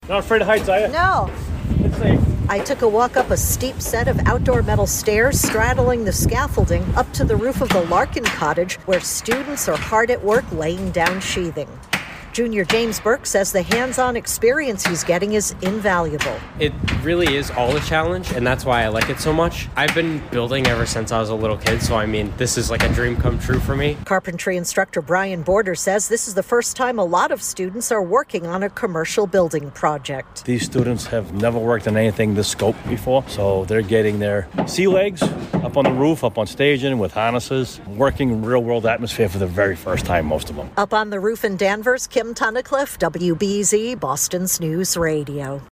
Not afraid of heights, are you? No. It's safe. I took a walk up a steep set of outdoor metal stairs, straddling the scaffolding up to the roof of the Larkin Cottage, where students are hard at work laying down sheathing. Junior James Burke says the hands-on experience he's getting is invaluable. It really is all a challenge, and that's why I like it so much. I've been building ever since I was a little kid, so this is like a dream come true for me. Carpentry instructor Brian Border says this is the first time a lot of students are working on a commercial building project. These students have never worked on anything this scope before, so they're getting their sea legs up on the roof, up on staging with harnesses, working real-world atmosphere for the very first time, most of them. Up on the roof in Danvers, Kim Tunnicliffe, WBZ, Boston's News Radio.